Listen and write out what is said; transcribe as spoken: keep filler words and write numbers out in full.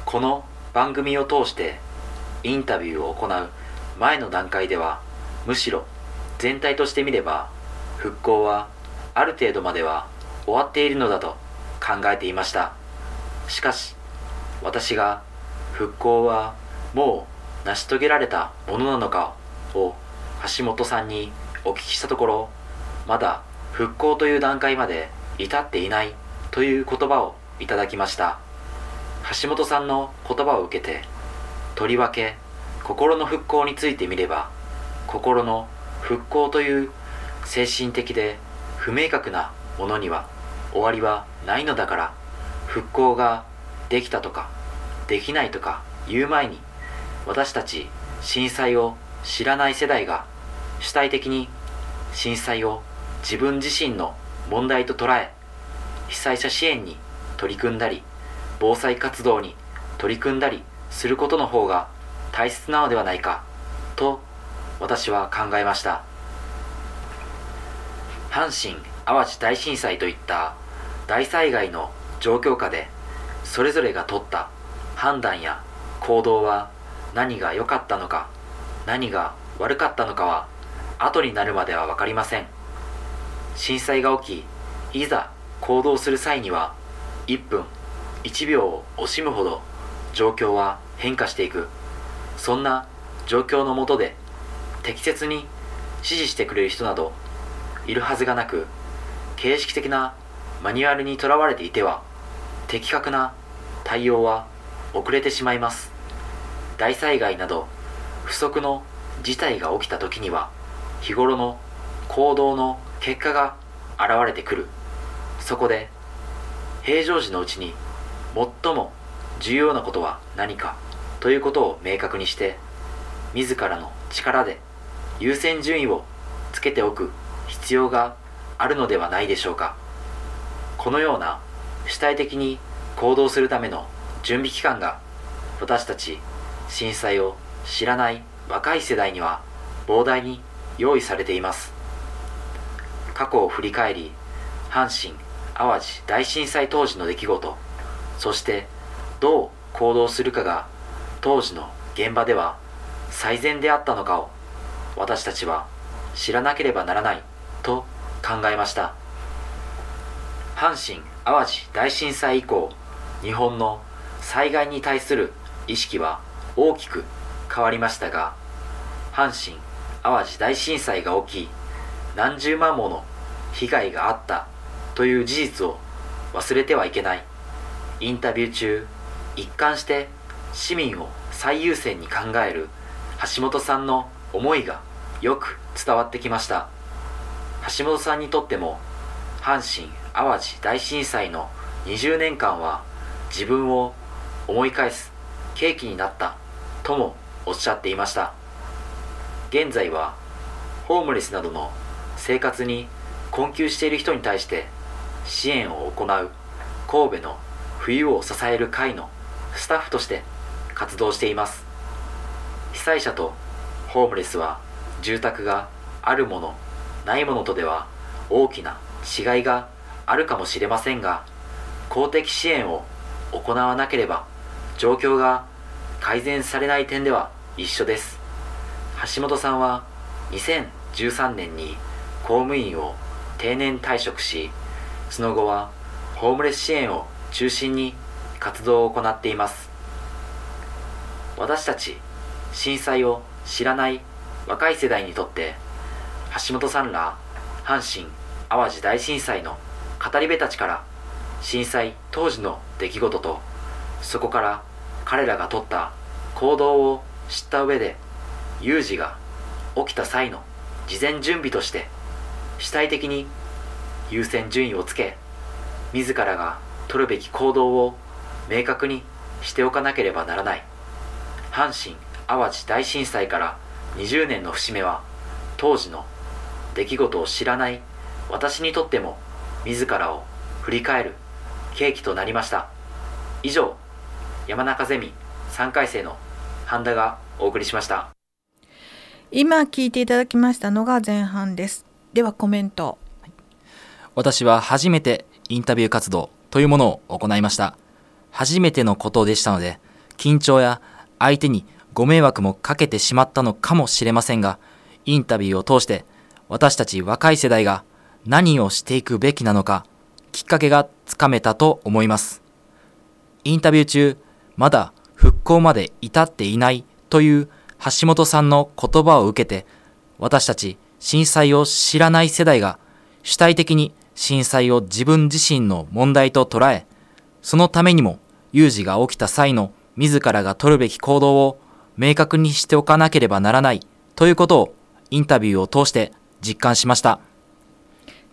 この番組を通してインタビューを行う前の段階では、むしろ全体として見れば復興はある程度までは終わっているのだと考えていました。しかし私が復興はもう成し遂げられたものなのかを橋本さんにお聞きしたところ、まだ復興という段階まで至っていないという言葉をいただきました。橋本さんの言葉を受けて、とりわけ心の復興について見れば、心の復興という精神的で不明確なものには終わりはないのだから、復興ができたとかできないとか言う前に、私たち震災を知らない世代が主体的に震災を自分自身の問題と捉え、被災者支援に取り組んだり、防災活動に取り組んだりすることの方が大切なのではないかと私は考えました。阪神・淡路大震災といった大災害の状況下で、それぞれが取った判断や行動は何が良かったのか、何が悪かったのかは後になるまでは分かりません。震災が起き、いざ行動する際にはいっぷんいちびょうを惜しむほど状況は変化していく。そんな状況の下で適切に指示してくれる人などいるはずがなく、形式的なマニュアルにとらわれていては的確な対応は遅れてしまいます。大災害など不測の事態が起きた時には、日頃の行動の結果が現れてくる。そこで平常時のうちに最も重要なことは何かということを明確にして、自らの力で優先順位をつけておく必要があるのではないでしょうか。このような主体的に行動するための準備期間が、私たち震災を知らない若い世代には膨大に用意されています。過去を振り返り、阪神・淡路大震災当時の出来事、そしてどう行動するかが当時の現場では最善であったのかを私たちは知らなければならないと考えました。阪神・淡路大震災以降、日本の災害に対する意識は大きく変わりましたが、阪神・淡路大震災が起き、何十万もの被害があったという事実を忘れてはいけない。インタビュー中、一貫して市民を最優先に考える橋本さんの思いがよく伝わってきました。橋本さんにとっても阪神・淡路大震災のにじゅうねんかんは自分を思い返す契機になったともおっしゃっていました。現在はホームレスなどの生活に困窮している人に対して支援を行う神戸の冬を支える会のスタッフとして活動しています。被災者とホームレスは住宅があるものないものとでは大きな違いがあるかもしれませんが、公的支援を行わなければ状況が改善されない点では一緒です。橋本さんはにせんじゅうさんねんに公務員を定年退職し、その後はホームレス支援を中心に活動を行っています。私たち震災を知らない若い世代にとって、橋本さんら阪神・淡路大震災の語り部たちから震災当時の出来事と、そこから彼らが取った行動を知った上で、有事が起きた際の事前準備として主体的に優先順位をつけ、自らが取るべき行動を明確にしておかなければならない。阪神・淡路大震災からにじゅうねんの節目は、当時の出来事を知らない私にとっても自らを振り返る契機となりました。以上、山中ゼミさんかい生の半田がお送りしました。 今聞いていただきましたのが前半です。ではコメント。 私は初めてインタビュー活動というものを行いました。初めてのことでしたので、 緊張や相手にご迷惑もかけてしまったのかもしれませんが、インタビューを通して私たち若い世代が何をしていくべきなのか、きっかけがつかめたと思います。インタビュー中、まだ復興まで至っていないという橋本さんの言葉を受けて、私たち震災を知らない世代が主体的に震災を自分自身の問題と捉え、そのためにも有事が起きた際の自らが取るべき行動を明確にしておかなければならないということをインタビューを通して実感しました。